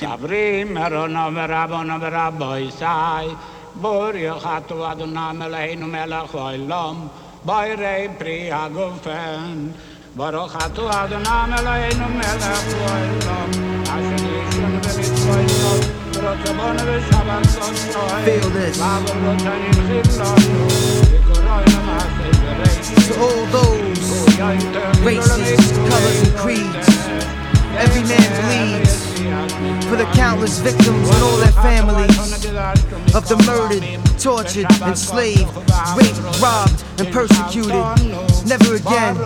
Sabri merona verabona veraboy sai. Bori khatu aduna melainu melach olam. Boyrei pri agofen. Boro khatu aduna melainu melach olam. Asheni shun velit olam. Rotabon veshavan soy. Feel this. To all those races, colors, and creeds, every man bleeds for the countless victims and all their families of the murdered, tortured, enslaved, raped, robbed, and persecuted. Never again.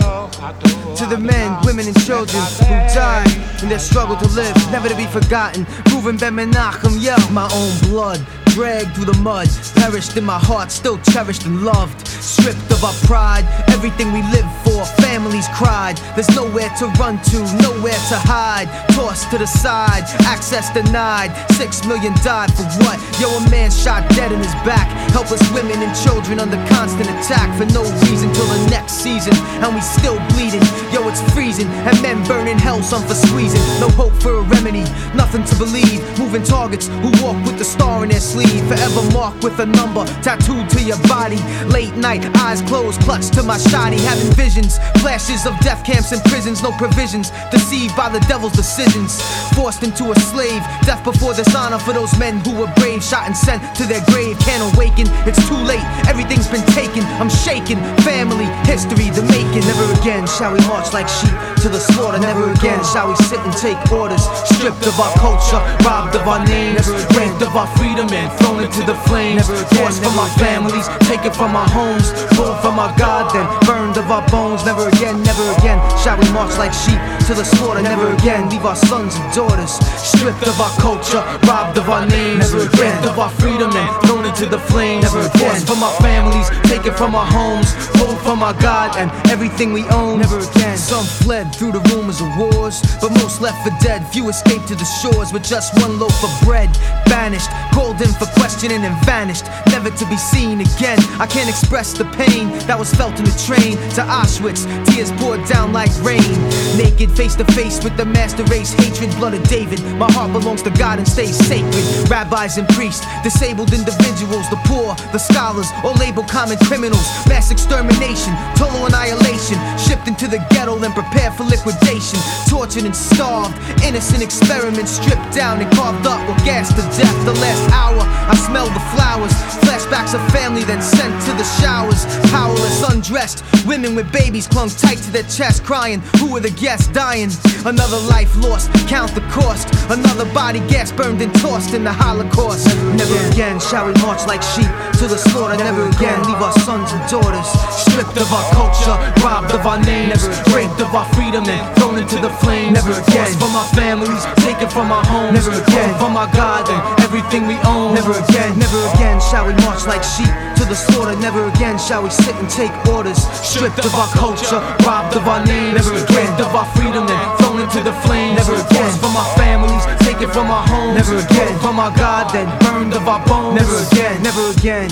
To the men, women, and children who died in their struggle to live, never to be forgotten. Reuven Ben Menachem, yeah, my own blood dragged through the mud, perished in my heart, still cherished and loved. Stripped of our pride, everything we lived for, families cried. There's nowhere to run to, nowhere to hide. Tossed to the side, access denied. 6 million died for what? Yo, a man shot dead in his back. Helpless women and children under constant attack for no reason till the next season, and we still bleeding. Yo, it's freezing, and men burning hell, some for squeezing. No hope for a remedy, nothing to believe. Moving targets who walk with the star in their sleeve, forever marked with a number tattooed to your body. Late night, eyes closed, clutched to my shoddy, having visions, flashes of death camps and prisons, no provisions, deceived by the devil's decisions, forced into a slave. Death before dishonor for those men who were brave, shot and sent to their grave. Can't awaken, it's too late, everything's been taken. I'm shaking, family, history, the making. Never again shall we march like sheep to the slaughter. Never again shall we sit and take orders. Stripped of our culture, robbed of our names, raped of our freedom and thrown into the flames. Forced from our families, taken from our homes, pulled from our God, then burned of our bones. Never again shall we march like sheep to the slaughter. Never again leave our sons and daughters stripped of our culture, robbed of our names, raped of our freedom and thrown into the flames. Never again. Forced from our families, taken from our homes, pulled from our God and everything we own. Never again. Some fled through the rumors of wars, but most left for dead. Few escaped to the shores with just one loaf of bread. Banished, called in for questioning and vanished, never to be seen again. I can't express the pain that was felt in the train to Auschwitz. Tears poured down like rain. Naked, face to face with the master race, hatred, blood of David. My heart belongs to God and stays sacred. Rabbis and priests, disabled individuals, the poor, the scholars, all labeled common criminals. Mass extermination, total annihilation, shipped into the ghetto and prepared for liquidation. Tortured and starved, innocent experiments stripped down and carved up or gassed to death. The last hour, I smelled the flowers, flashbacks of family then sent to the showers. Powerless, undressed, women with babies clung tight to their chest, crying, who were the guests dying? Another life lost, count the cost. Another body gas burned and tossed in the Holocaust. Never again shall we march like sheep to the slaughter. Never again leave our sons and daughters stripped of our culture, robbed of our names, raped of our freedom and thrown into the flames. Never again. Forced from our families, taken from our homes, never again. From our God and everything we own. Never again shall we march like sheep to the slaughter. Never again shall we sit and take orders stripped of our culture, robbed of our names, never again. Of our freedom and thrown into the flames. Never again. Forced from our families, taken from our homes, never again. From our God then burned of our bones. Never again. Never again.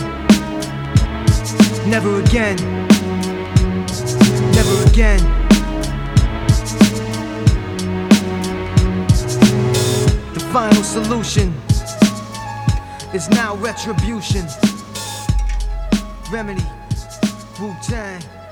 Never again. Never again. The final solution is now retribution. Remedy, Wu-Tang.